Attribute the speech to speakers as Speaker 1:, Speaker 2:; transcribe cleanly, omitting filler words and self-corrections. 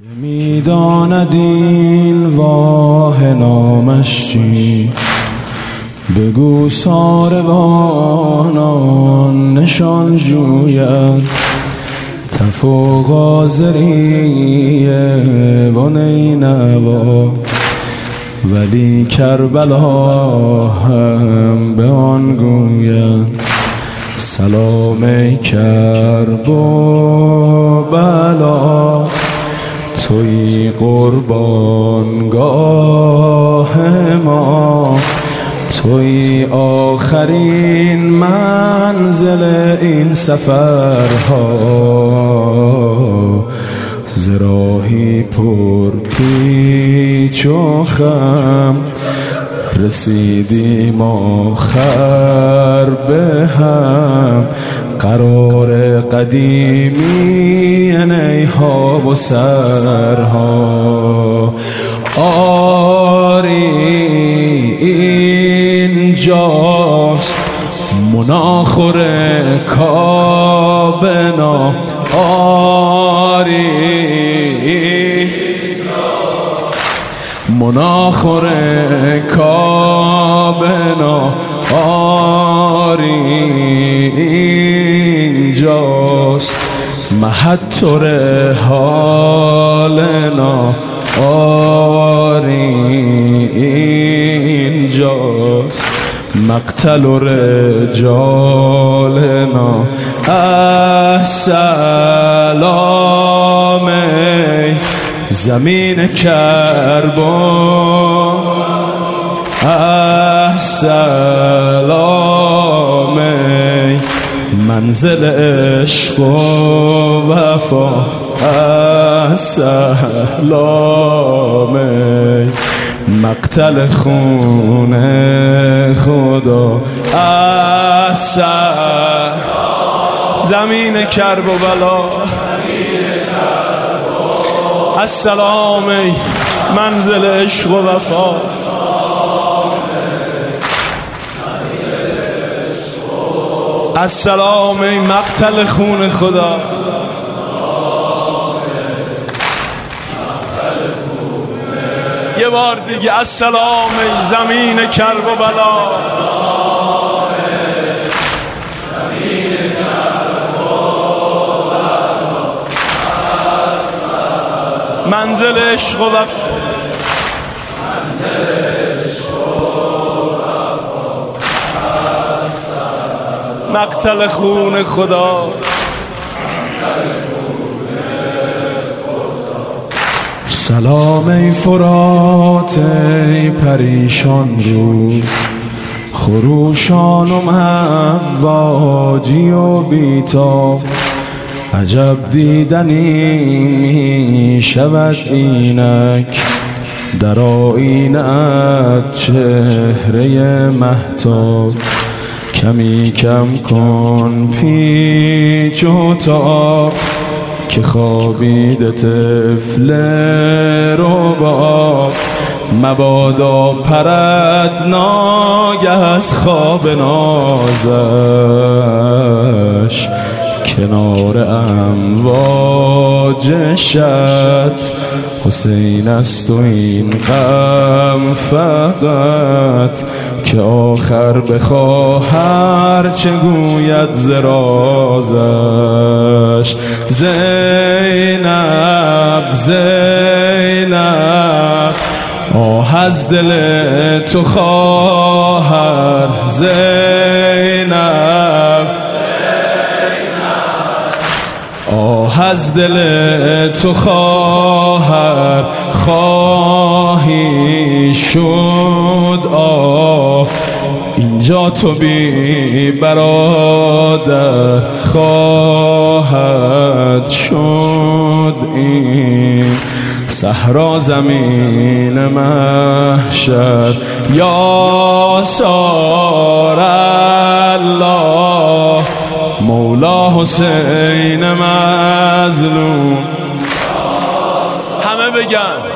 Speaker 1: میداند این واه نامش چیست؟ بگو ساروانان نشان جوید. تف و غازریه و نینوا، ولی کربلا هم به آن گوید. سلام ای کرب و بلا، توی قربانگاه ما، توی آخرین منزل این سفرها. ز راهی پر پیچ و خم رسیدیم آخر به هم. قرار قدیمی نیها و سرها. آری اینجاست مناخور کابنا. آری مناخور کابنا. آری اینجاست محطور حالنا. آری اینجاست مقتل رجالنا. السلام ای زمین کربلا، السلام ای منزل عشق و وفا. السلام ای مقتل خون خدا. زمین کرب و بلا. السلام ای منزل عشق و وفا. السلام ای مقتل خون خدا. یه بار دیگه السلام ای زمین کرب و بلا. منزل عشق و وفا. مقتل خون خدا. سلام ای فرات ای پریشان رو، خروشان و مواجی و بیتاب. عجب دیدنی می شود اینک در آینه‌ات چهره مهتاب. کمی کم کن پیچ و تاب که خوابیده طفل رباب. مبادا پرد ناگه از خواب نازش، کنار امواج شط حسین است و این غم فقط. که آخر بخواهر چه گوید زرازش. زینب زینب آه از دل تو خواهر. زینب آه از دل تو خواهر. خواهی شد آه اینجا تو بی برادر. خواهد شد این صحرا زمین محشر. یا سار الله مولا حسین مظلوم. همه بگن